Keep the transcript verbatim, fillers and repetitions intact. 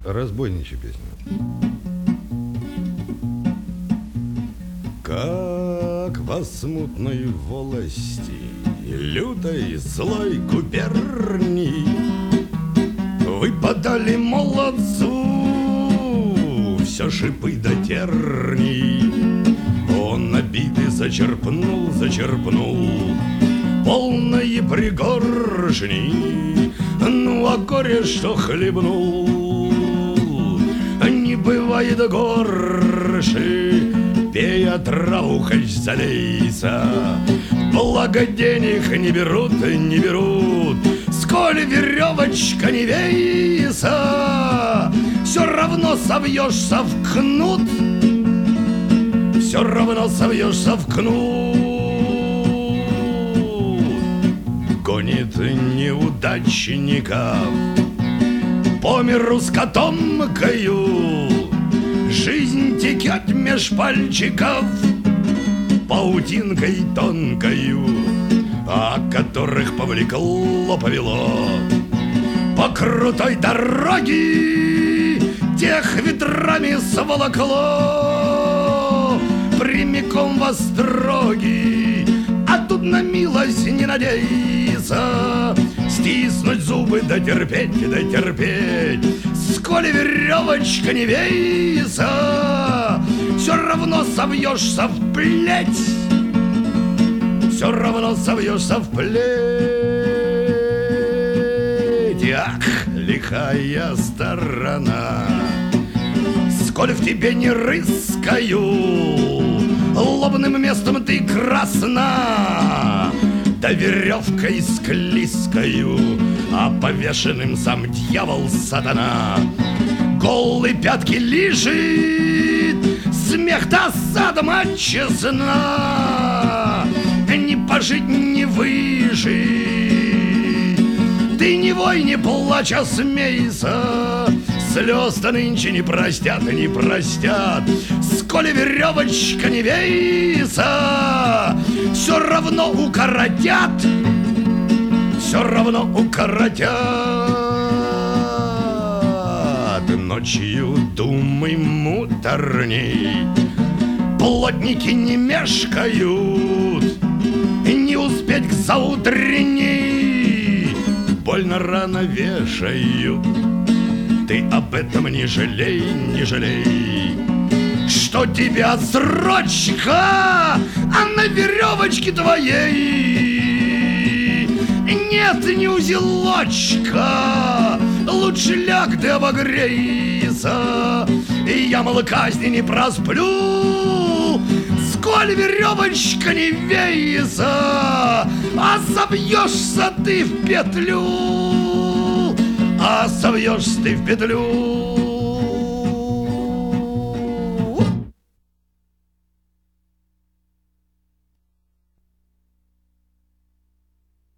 Разбойничья песня. Как во смутной волости лютой злой губернии выпадали молодцу все шипы да тернии. Он обиды зачерпнул, зачерпнул полные пригоршни, ну а горе, что хлебнул, не бывает горше. Пей отраву, хоть залейся, благо денег не берут, не берут. Сколь веревочка не вейся, все равно совьешься в кнут, все равно совьешься в кнут. Гонит неудачников по миру с котомкою, жизнь текет меж пальчиков паутинкой тонкою, о которых повлекло, повело по крутой дороге, тех ветрами сволокло прямиком во строги. А тут на милость не надейся, стиснуть зубы да терпеть, да терпеть. Сколь веревочка не вейся, все равно совьешься в плеть, все равно совьешься в плеть. Ах, лихая сторона, сколь в тебе не рыскаю, лобным местом ты красна, да веревкой склизкою, а повешенным сам дьявол сатана. Голые пятки лежит, смех досада честна, не пожить, не выжить. Ты не вой, не плачь, а смейся, слез-то нынче не простят, не простят. Сколь веревочка не вейся, все равно укоротят, все равно укоротят. Ночью думай муторней, плотники не мешкают, не успеть к заутренней больно рано вешают. Ты об этом не жалей, не жалей, что тебя срочка, а на веревочке твоей нет ни узелочка. Лучше ляг да обогрейся, и я, мол, казни не просплю. Сколь веревочка не вейся, а собьешься ты в петлю, а собьешься ты в петлю.